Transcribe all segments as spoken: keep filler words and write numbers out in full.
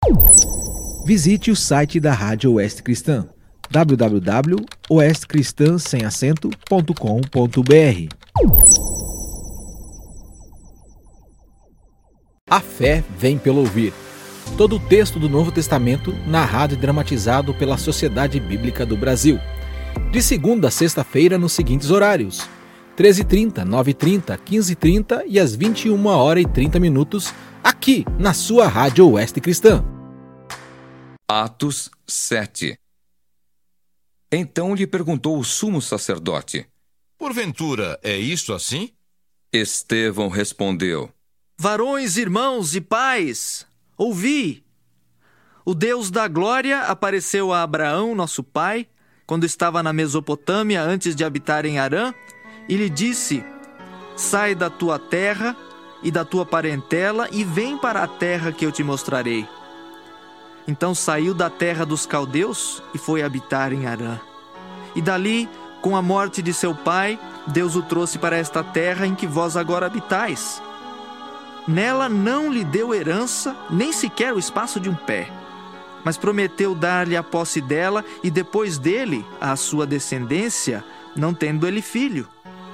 Visite o site da Rádio Oeste Cristã, w w w ponto oeste cristã sem acento ponto com ponto b r. A fé vem pelo ouvir. Todo o texto do Novo Testamento narrado e dramatizado pela Sociedade Bíblica do Brasil. De segunda a sexta-feira nos seguintes horários: treze e trinta, nove e trinta, quinze e trinta e às vinte e uma horas e trinta minutos, aqui na sua Rádio Oeste Cristã. Atos sete. Então lhe perguntou o sumo sacerdote: Porventura é isto assim? Estevão respondeu: Varões, irmãos e pais, ouvi! O Deus da glória apareceu a Abraão, nosso pai, quando estava na Mesopotâmia antes de habitar em Harã, e lhe disse: Sai da tua terra e da tua parentela e vem para a terra que eu te mostrarei. Então saiu da terra dos caldeus e foi habitar em Harã. E dali, com a morte de seu pai, Deus o trouxe para esta terra em que vós agora habitais. Nela não lhe deu herança, nem sequer o espaço de um pé, mas prometeu dar-lhe a posse dela e depois dele, a sua descendência, não tendo ele filho.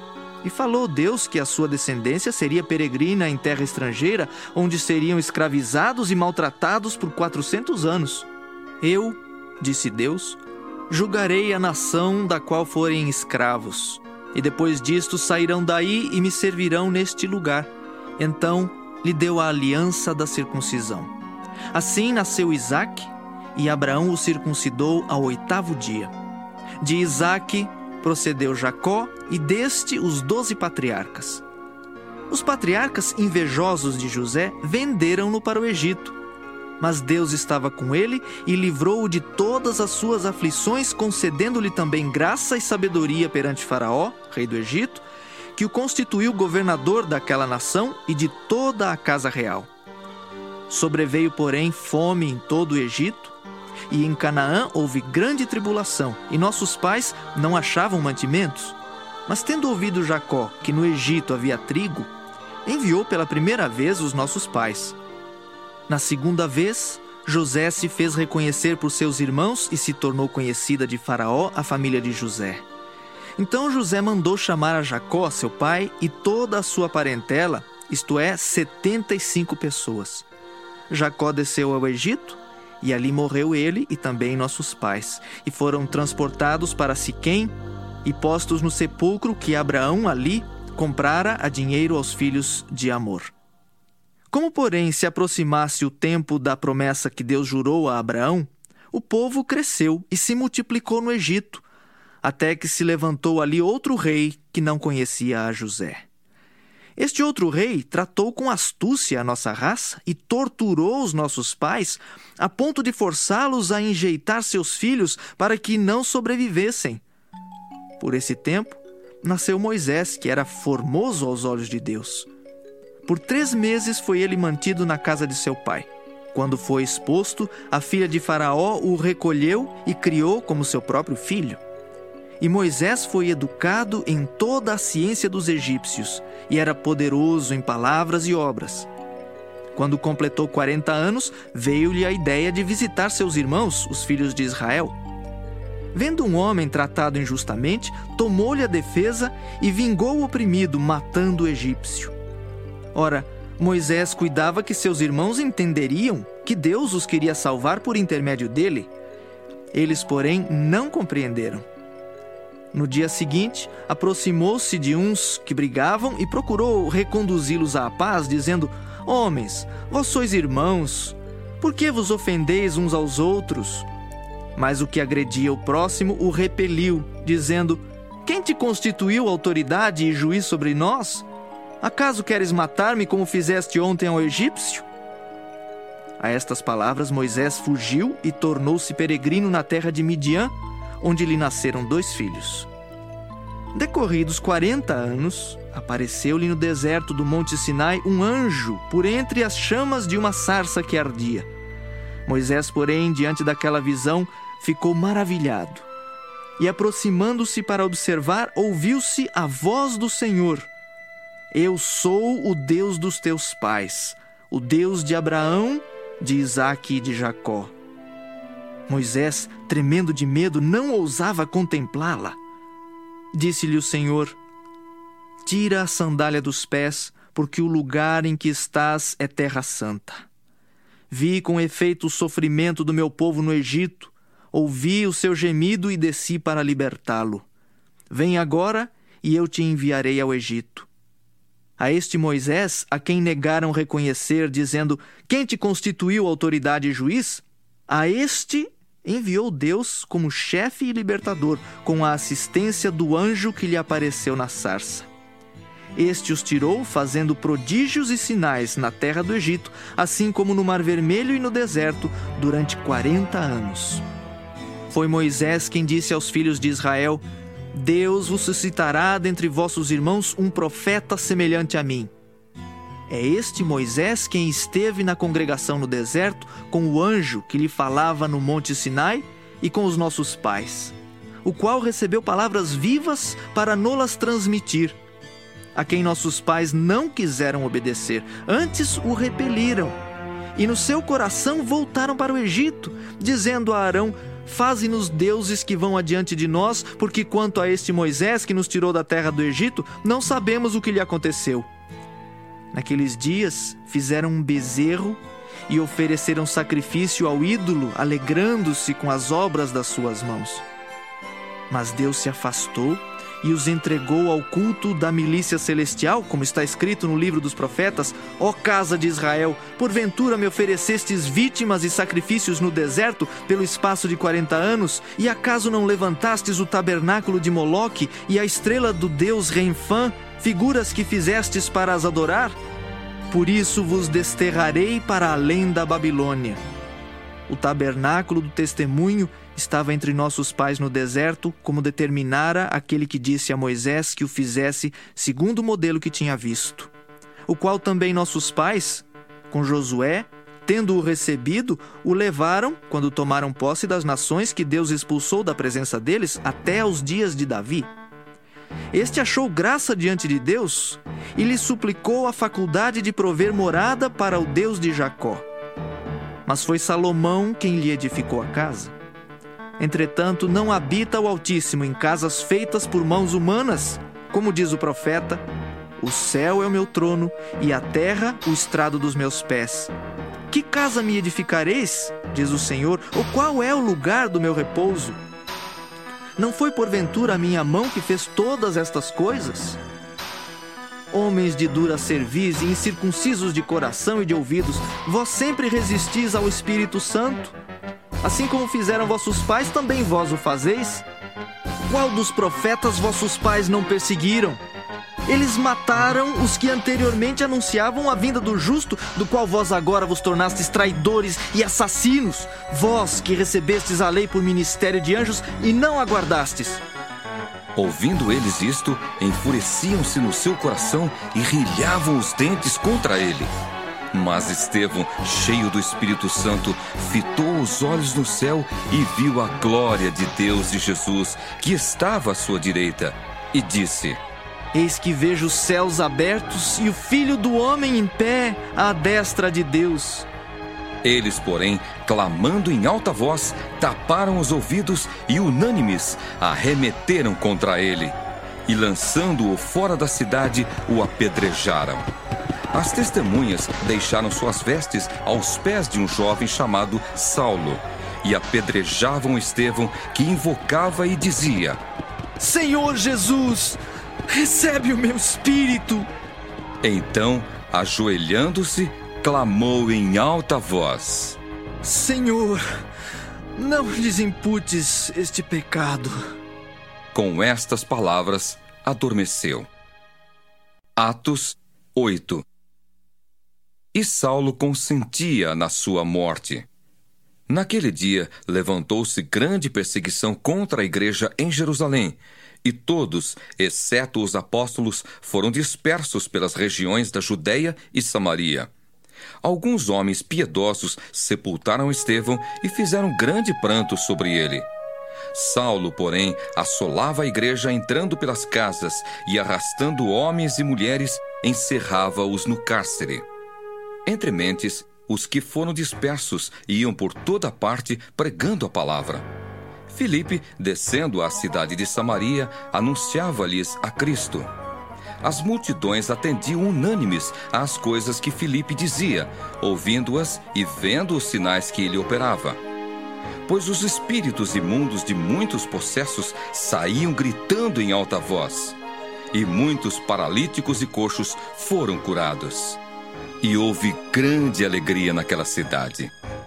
E falou Deus que a sua descendência seria peregrina em terra estrangeira, onde seriam escravizados e maltratados por quatrocentos anos. Eu, disse Deus, julgarei a nação da qual forem escravos, e depois disto sairão daí e me servirão neste lugar. Então lhe deu a aliança da circuncisão. Assim nasceu Isaque, e Abraão o circuncidou ao oitavo dia. De Isaque procedeu Jacó, e deste os doze patriarcas. Os patriarcas, invejosos de José, venderam-no para o Egito. Mas Deus estava com ele e livrou-o de todas as suas aflições, concedendo-lhe também graça e sabedoria perante Faraó, rei do Egito, que o constituiu governador daquela nação e de toda a casa real. Sobreveio, porém, fome em todo o Egito, e em Canaã houve grande tribulação, e nossos pais não achavam mantimentos. Mas tendo ouvido Jacó que no Egito havia trigo, enviou pela primeira vez os nossos pais. Na segunda vez, José se fez reconhecer por seus irmãos e se tornou conhecida de Faraó a família de José. Então José mandou chamar a Jacó, seu pai, e toda a sua parentela, isto é, setenta e cinco pessoas. Jacó desceu ao Egito, e ali morreu ele e também nossos pais, e foram transportados para Siquém e postos no sepulcro que Abraão ali comprara a dinheiro aos filhos de Amor. Como, porém, se aproximasse o tempo da promessa que Deus jurou a Abraão, o povo cresceu e se multiplicou no Egito, até que se levantou ali outro rei que não conhecia a José. Este outro rei tratou com astúcia a nossa raça e torturou os nossos pais a ponto de forçá-los a enjeitar seus filhos para que não sobrevivessem. Por esse tempo, nasceu Moisés, que era formoso aos olhos de Deus. Por três meses foi ele mantido na casa de seu pai. Quando foi exposto, a filha de Faraó o recolheu e criou como seu próprio filho. E Moisés foi educado em toda a ciência dos egípcios, e era poderoso em palavras e obras. Quando completou quarenta anos, veio-lhe a ideia de visitar seus irmãos, os filhos de Israel. Vendo um homem tratado injustamente, tomou-lhe a defesa e vingou o oprimido, matando o egípcio. Ora, Moisés cuidava que seus irmãos entenderiam que Deus os queria salvar por intermédio dele. Eles, porém, não compreenderam. No dia seguinte, aproximou-se de uns que brigavam e procurou reconduzi-los à paz, dizendo: Homens, vós sois irmãos, por que vos ofendeis uns aos outros? Mas o que agredia o próximo o repeliu, dizendo: Quem te constituiu autoridade e juiz sobre nós? Acaso queres matar-me como fizeste ontem ao egípcio? A estas palavras Moisés fugiu e tornou-se peregrino na terra de Midian, onde lhe nasceram dois filhos. Decorridos quarenta anos, apareceu-lhe no deserto do Monte Sinai um anjo por entre as chamas de uma sarça que ardia. Moisés, porém, diante daquela visão, ficou maravilhado. E aproximando-se para observar, ouviu-se a voz do Senhor: Eu sou o Deus dos teus pais, o Deus de Abraão, de Isaque e de Jacó. Moisés, tremendo de medo, não ousava contemplá-la. Disse-lhe o Senhor: tira a sandália dos pés, porque o lugar em que estás é terra santa. Vi com efeito o sofrimento do meu povo no Egito, ouvi o seu gemido e desci para libertá-lo. Vem agora e eu te enviarei ao Egito. A este Moisés, a quem negaram reconhecer, dizendo: quem te constituiu autoridade e juiz? A este enviou Deus como chefe e libertador, com a assistência do anjo que lhe apareceu na sarça. Este os tirou, fazendo prodígios e sinais na terra do Egito, assim como no Mar Vermelho e no deserto, durante quarenta anos. Foi Moisés quem disse aos filhos de Israel: Deus vos suscitará dentre vossos irmãos um profeta semelhante a mim. É este Moisés quem esteve na congregação no deserto com o anjo que lhe falava no monte Sinai e com os nossos pais, o qual recebeu palavras vivas para nolas transmitir, a quem nossos pais não quiseram obedecer, antes o repeliram, e no seu coração voltaram para o Egito, dizendo a Arão: faze-nos deuses que vão adiante de nós, porque quanto a este Moisés que nos tirou da terra do Egito, não sabemos o que lhe aconteceu. Naqueles dias fizeram um bezerro e ofereceram sacrifício ao ídolo, alegrando-se com as obras das suas mãos. Mas Deus se afastou e os entregou ao culto da milícia celestial, como está escrito no livro dos profetas: ó casa de Israel, porventura me oferecestes vítimas e sacrifícios no deserto pelo espaço de quarenta anos, e acaso não levantastes o tabernáculo de Moloque e a estrela do deus Renfã, figuras que fizestes para as adorar? Por isso vos desterrarei para além da Babilônia. O tabernáculo do testemunho estava entre nossos pais no deserto, como determinara aquele que disse a Moisés que o fizesse segundo o modelo que tinha visto. O qual também nossos pais, com Josué, tendo-o recebido, o levaram, quando tomaram posse das nações que Deus expulsou da presença deles, até aos dias de Davi. Este achou graça diante de Deus e lhe suplicou a faculdade de prover morada para o Deus de Jacó. Mas foi Salomão quem lhe edificou a casa. Entretanto, não habita o Altíssimo em casas feitas por mãos humanas, como diz o profeta: o céu é o meu trono e a terra o estrado dos meus pés. Que casa me edificareis, diz o Senhor, ou qual é o lugar do meu repouso? Não foi porventura a minha mão que fez todas estas coisas? Homens de dura cerviz e incircuncisos de coração e de ouvidos, vós sempre resistis ao Espírito Santo? Assim como fizeram vossos pais, também vós o fazeis? Qual dos profetas vossos pais não perseguiram? Eles mataram os que anteriormente anunciavam a vinda do justo, do qual vós agora vos tornastes traidores e assassinos, vós que recebestes a lei por ministério de anjos e não a guardastes. Ouvindo eles isto, enfureciam-se no seu coração e rilhavam os dentes contra ele. Mas Estevão, cheio do Espírito Santo, fitou os olhos no céu e viu a glória de Deus e Jesus, que estava à sua direita, e disse: eis que vejo os céus abertos e o Filho do Homem em pé à destra de Deus. Eles, porém, clamando em alta voz, taparam os ouvidos e, unânimes, arremeteram contra ele, e, lançando-o fora da cidade, o apedrejaram. As testemunhas deixaram suas vestes aos pés de um jovem chamado Saulo, e apedrejavam Estevão, que invocava e dizia: Senhor Jesus, recebe o meu espírito. Então, ajoelhando-se, clamou em alta voz: Senhor, não lhes imputes este pecado. Com estas palavras, adormeceu. Atos oito. E Saulo consentia na sua morte. Naquele dia, levantou-se grande perseguição contra a igreja em Jerusalém, e todos, exceto os apóstolos, foram dispersos pelas regiões da Judéia e Samaria. Alguns homens piedosos sepultaram Estevão e fizeram grande pranto sobre ele. Saulo, porém, assolava a igreja entrando pelas casas e, arrastando homens e mulheres, encerrava-os no cárcere. Entre mentes, os que foram dispersos iam por toda parte pregando a palavra. Filipe, descendo à cidade de Samaria, anunciava-lhes a Cristo. As multidões atendiam unânimes às coisas que Filipe dizia, ouvindo-as e vendo os sinais que ele operava. Pois os espíritos imundos de muitos possessos saíam gritando em alta voz, e muitos paralíticos e coxos foram curados. E houve grande alegria naquela cidade.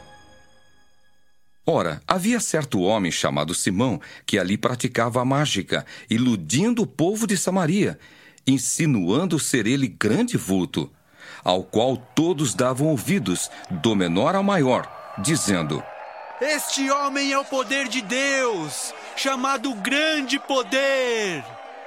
Ora, havia certo homem chamado Simão, que ali praticava a mágica, iludindo o povo de Samaria, insinuando ser ele grande vulto, ao qual todos davam ouvidos, do menor ao maior, dizendo: Este homem é o poder de Deus, chamado Grande Poder.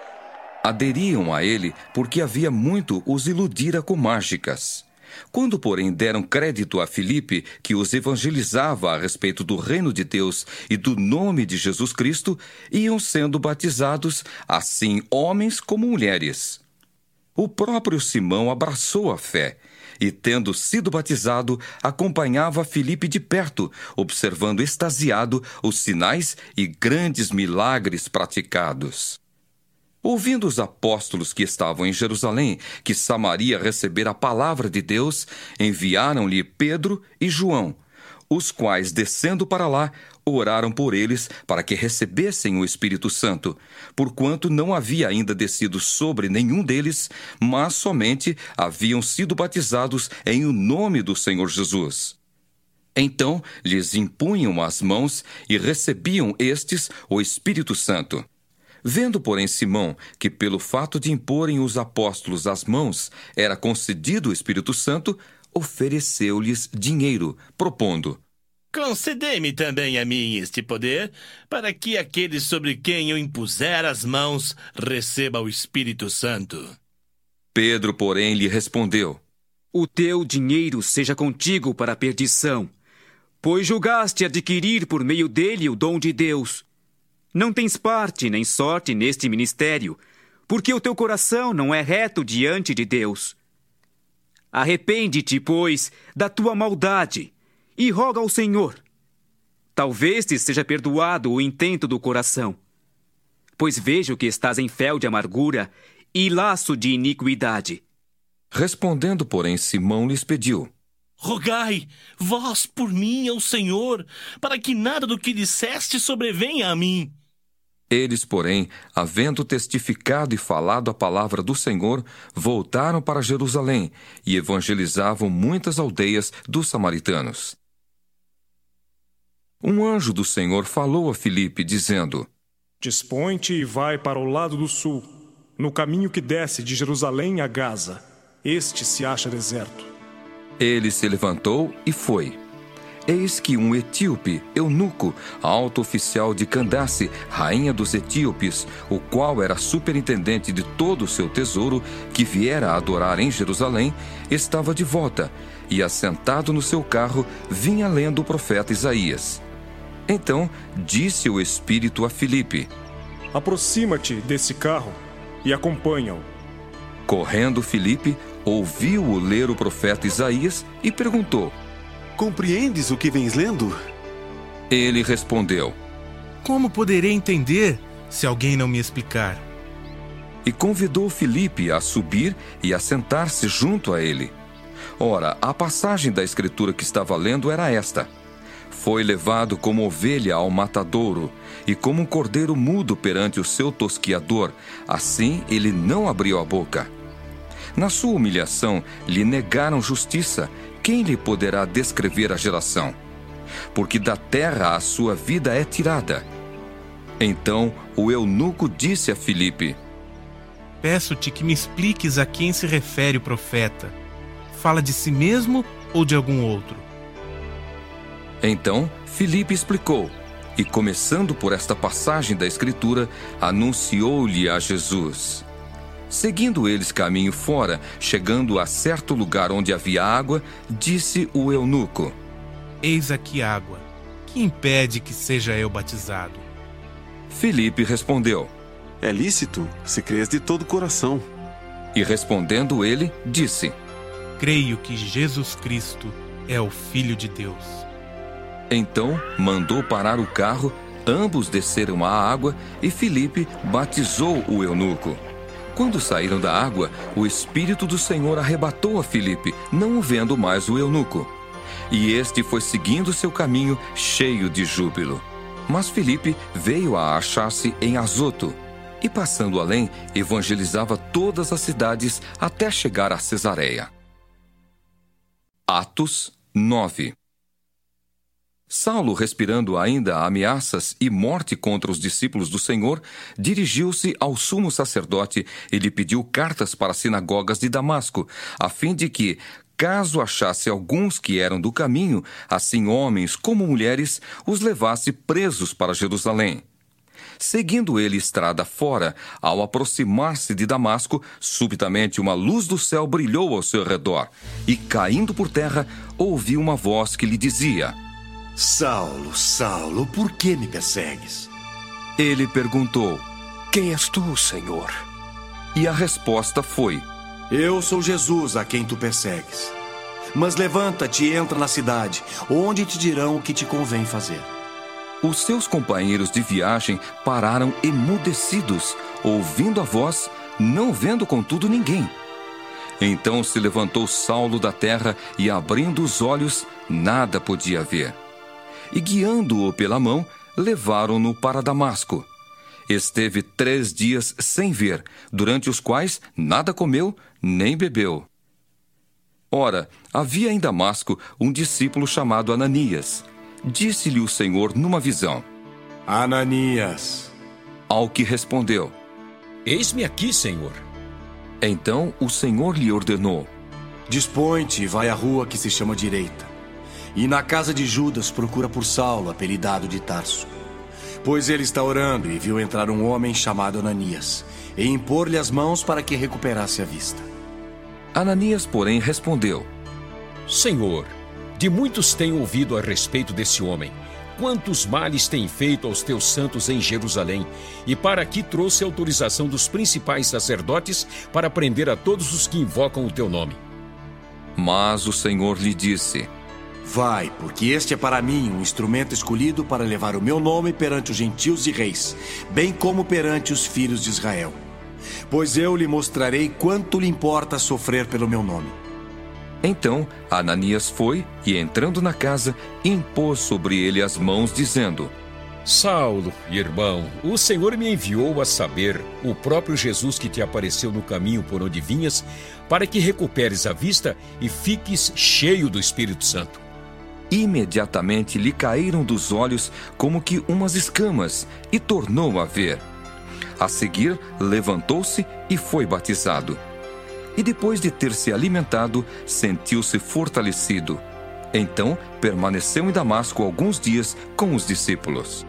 Aderiam a ele porque havia muito os iludira com mágicas. Quando, porém, deram crédito a Filipe, que os evangelizava a respeito do reino de Deus e do nome de Jesus Cristo, iam sendo batizados, assim homens como mulheres. O próprio Simão abraçou a fé e, tendo sido batizado, acompanhava Filipe de perto, observando extasiado os sinais e grandes milagres praticados. Ouvindo os apóstolos que estavam em Jerusalém que Samaria recebera a palavra de Deus, enviaram-lhe Pedro e João, os quais, descendo para lá, oraram por eles para que recebessem o Espírito Santo, porquanto não havia ainda descido sobre nenhum deles, mas somente haviam sido batizados em o nome do Senhor Jesus. Então lhes impunham as mãos e recebiam estes o Espírito Santo. Vendo, porém, Simão que pelo fato de imporem os apóstolos as mãos era concedido o Espírito Santo, ofereceu-lhes dinheiro, propondo: Concedei-me também a mim este poder, para que aquele sobre quem eu impuser as mãos receba o Espírito Santo. Pedro, porém, lhe respondeu: O teu dinheiro seja contigo para a perdição, pois julgaste adquirir por meio dele o dom de Deus. Não tens parte nem sorte neste ministério, porque o teu coração não é reto diante de Deus. Arrepende-te, pois, da tua maldade, e roga ao Senhor. Talvez te seja perdoado o intento do coração, pois vejo que estás em fel de amargura e laço de iniquidade. Respondendo, porém, Simão lhes pediu: Rogai, vós por mim ao Senhor, para que nada do que disseste sobrevenha a mim. Eles, porém, havendo testificado e falado a palavra do Senhor, voltaram para Jerusalém e evangelizavam muitas aldeias dos samaritanos. Um anjo do Senhor falou a Filipe, dizendo: Dispõe-te e vai para o lado do sul, no caminho que desce de Jerusalém a Gaza. Este se acha deserto. Ele se levantou e foi. Eis que um etíope, eunuco, alto oficial de Candace, rainha dos etíopes, o qual era superintendente de todo o seu tesouro, que viera a adorar em Jerusalém, estava de volta, e assentado no seu carro, vinha lendo o profeta Isaías. Então disse o Espírito a Filipe: Aproxima-te desse carro e acompanha-o. Correndo Filipe, ouviu-o ler o profeta Isaías e perguntou: Compreendes o que vens lendo? Ele respondeu: Como poderei entender se alguém não me explicar? E convidou Filipe a subir e a sentar-se junto a ele. Ora, a passagem da Escritura que estava lendo era esta: Foi levado como ovelha ao matadouro, e como um cordeiro mudo perante o seu tosquiador, assim ele não abriu a boca. Na sua humilhação lhe negaram justiça. Quem lhe poderá descrever a geração? Porque da terra a sua vida é tirada. Então o eunuco disse a Filipe: Peço-te que me expliques a quem se refere o profeta. Fala de si mesmo ou de algum outro? Então Filipe explicou, e começando por esta passagem da Escritura, anunciou-lhe a Jesus. Seguindo eles caminho fora, chegando a certo lugar onde havia água, disse o eunuco: Eis aqui água. Que impede que seja eu batizado? Filipe respondeu: É lícito, se crês de todo o coração. E respondendo ele, disse: Creio que Jesus Cristo é o Filho de Deus. Então mandou parar o carro, ambos desceram à água e Filipe batizou o eunuco. Quando saíram da água, o Espírito do Senhor arrebatou a Filipe, não o vendo mais o eunuco. E este foi seguindo seu caminho cheio de júbilo. Mas Filipe veio a achar-se em Azoto, e passando além, evangelizava todas as cidades até chegar a Cesareia. Atos nove. Saulo, respirando ainda ameaças e morte contra os discípulos do Senhor, dirigiu-se ao sumo sacerdote e lhe pediu cartas para as sinagogas de Damasco, a fim de que, caso achasse alguns que eram do caminho, assim homens como mulheres, os levasse presos para Jerusalém. Seguindo ele estrada fora, ao aproximar-se de Damasco, subitamente uma luz do céu brilhou ao seu redor, e, caindo por terra, ouviu uma voz que lhe dizia: Saulo, Saulo, por que me persegues? Ele perguntou: Quem és tu, Senhor? E a resposta foi: Eu sou Jesus, a quem tu persegues. Mas levanta-te e entra na cidade, onde te dirão o que te convém fazer. Os seus companheiros de viagem pararam emudecidos, ouvindo a voz, não vendo contudo ninguém. Então se levantou Saulo da terra e, abrindo os olhos, nada podia ver. E guiando-o pela mão, levaram-no para Damasco. Esteve três dias sem ver, durante os quais nada comeu nem bebeu. Ora, havia em Damasco um discípulo chamado Ananias. Disse-lhe o Senhor numa visão: Ananias. Ao que respondeu: Eis-me aqui, Senhor. Então o Senhor lhe ordenou: Dispõe-te e vai à rua que se chama Direita, e na casa de Judas procura por Saulo, apelidado de Tarso. Pois ele está orando e viu entrar um homem chamado Ananias, e impor-lhe as mãos para que recuperasse a vista. Ananias, porém, respondeu: Senhor, de muitos tenho ouvido a respeito desse homem, quantos males tem feito aos teus santos em Jerusalém, e para aqui trouxe autorização dos principais sacerdotes para prender a todos os que invocam o teu nome. Mas o Senhor lhe disse: Vai, porque este é para mim um instrumento escolhido para levar o meu nome perante os gentios e reis, bem como perante os filhos de Israel. Pois eu lhe mostrarei quanto lhe importa sofrer pelo meu nome. Então Ananias foi e, entrando na casa, impôs sobre ele as mãos, dizendo: Saulo, irmão, o Senhor me enviou a saber, o próprio Jesus que te apareceu no caminho por onde vinhas, para que recuperes a vista e fiques cheio do Espírito Santo. Imediatamente lhe caíram dos olhos como que umas escamas, e tornou a ver. A seguir, levantou-se e foi batizado. E depois de ter se alimentado, sentiu-se fortalecido. Então permaneceu em Damasco alguns dias com os discípulos.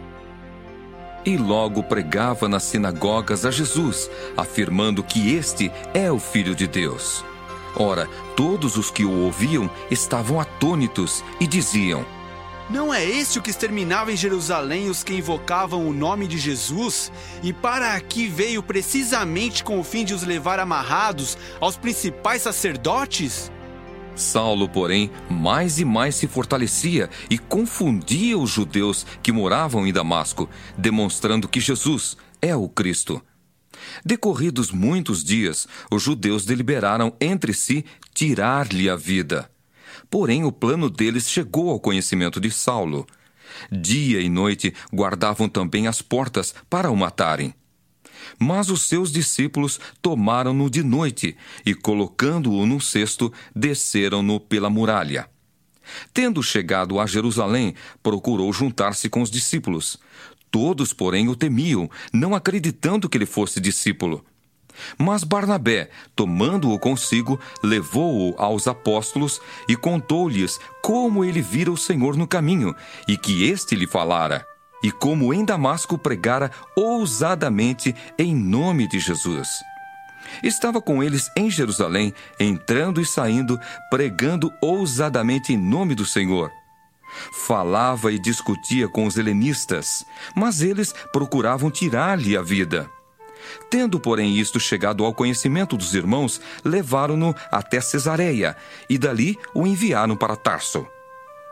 E logo pregava nas sinagogas a Jesus, afirmando que este é o Filho de Deus. Ora, todos os que o ouviam estavam atônitos e diziam: Não é este o que exterminava em Jerusalém os que invocavam o nome de Jesus? E para aqui veio precisamente com o fim de os levar amarrados aos principais sacerdotes? Saulo, porém, mais e mais se fortalecia e confundia os judeus que moravam em Damasco, demonstrando que Jesus é o Cristo. Decorridos muitos dias, os judeus deliberaram entre si tirar-lhe a vida. Porém, o plano deles chegou ao conhecimento de Saulo. Dia e noite guardavam também as portas para o matarem. Mas os seus discípulos tomaram-no de noite e, colocando-o num cesto, desceram-no pela muralha. Tendo chegado a Jerusalém, procurou juntar-se com os discípulos. Todos, porém, o temiam, não acreditando que ele fosse discípulo. Mas Barnabé, tomando-o consigo, levou-o aos apóstolos e contou-lhes como ele vira o Senhor no caminho e que este lhe falara, e como em Damasco pregara ousadamente em nome de Jesus. Estava com eles em Jerusalém, entrando e saindo, pregando ousadamente em nome do Senhor. Falava e discutia com os helenistas, mas eles procuravam tirar-lhe a vida. Tendo, porém, isto chegado ao conhecimento dos irmãos, levaram-no até Cesareia, e dali o enviaram para Tarso.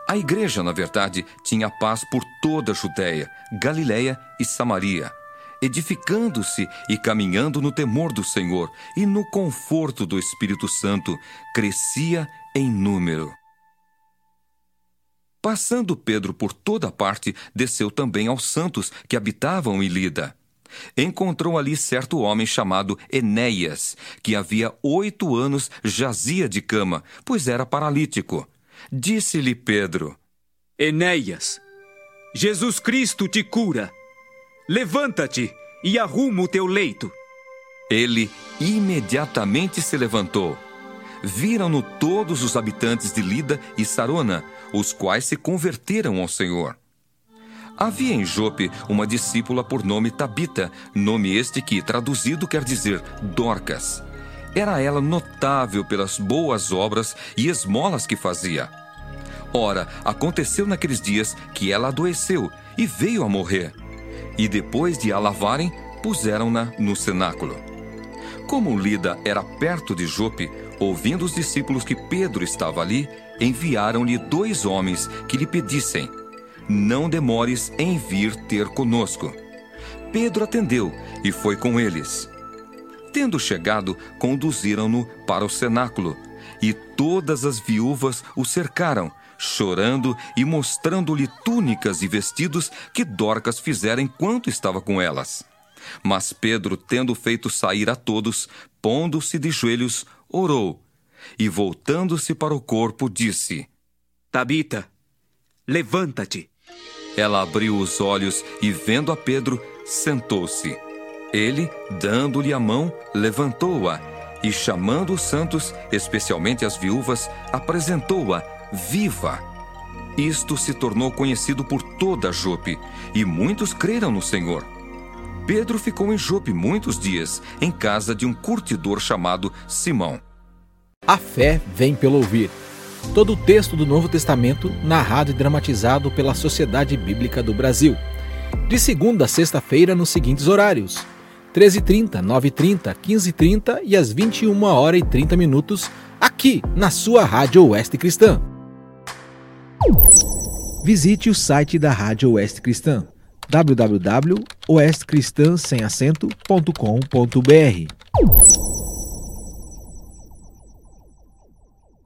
A igreja, na verdade, tinha paz por toda a Judéia, Galiléia e Samaria, edificando-se e caminhando no temor do Senhor e no conforto do Espírito Santo, crescia em número. Passando Pedro por toda parte, desceu também aos santos que habitavam em Lida. Encontrou ali certo homem chamado Enéias, que havia oito anos jazia de cama, pois era paralítico. Disse-lhe Pedro: Enéias, Jesus Cristo te cura. Levanta-te e arruma o teu leito. Ele imediatamente se levantou. Viram-no todos os habitantes de Lida e Sarona, os quais se converteram ao Senhor. Havia em Jope uma discípula por nome Tabita, nome este que, traduzido, quer dizer Dorcas. Era ela notável pelas boas obras e esmolas que fazia. Ora, aconteceu naqueles dias que ela adoeceu e veio a morrer. E depois de a lavarem, puseram-na no cenáculo. Como Lida era perto de Jope, ouvindo os discípulos que Pedro estava ali, enviaram-lhe dois homens que lhe pedissem: não demores em vir ter conosco. Pedro atendeu e foi com eles. Tendo chegado, conduziram-no para o cenáculo, e todas as viúvas o cercaram, chorando e mostrando-lhe túnicas e vestidos que Dorcas fizera enquanto estava com elas. Mas Pedro, tendo feito sair a todos, pondo-se de joelhos, orou, e voltando-se para o corpo, disse: Tabita, levanta-te. Ela abriu os olhos e, vendo a Pedro, sentou-se. Ele, dando-lhe a mão, levantou-a e, chamando os santos, especialmente as viúvas, apresentou-a viva. Isto se tornou conhecido por toda Jope, e muitos creram no Senhor. Pedro ficou em Jope muitos dias, em casa de um curtidor chamado Simão. A fé vem pelo ouvir. Todo o texto do Novo Testamento narrado e dramatizado pela Sociedade Bíblica do Brasil. De segunda a sexta-feira nos seguintes horários: treze e trinta, nove e trinta, quinze e trinta e às vinte e uma horas e trinta minutos, aqui na sua Rádio Oeste Cristã. Visite o site da Rádio Oeste Cristã, w w w ponto oeste cristã sem acento ponto com ponto b r.